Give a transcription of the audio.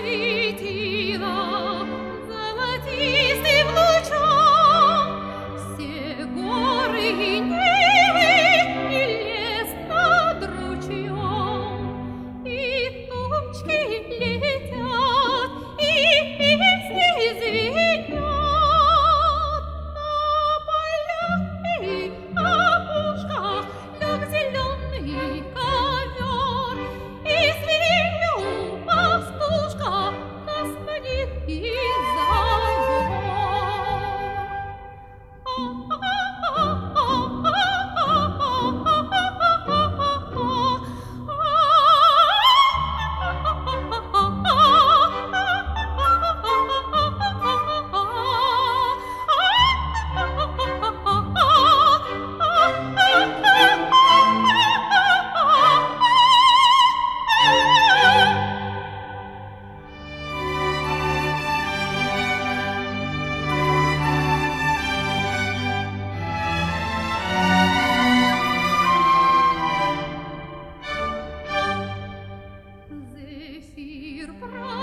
светила золотистым лучом все горы и нивы, и лес над ручьем, и тучки летят, и песни звенят на полях и опушках лег зеленый ковер, и зверю пастушка нас манит и зовет. Зефир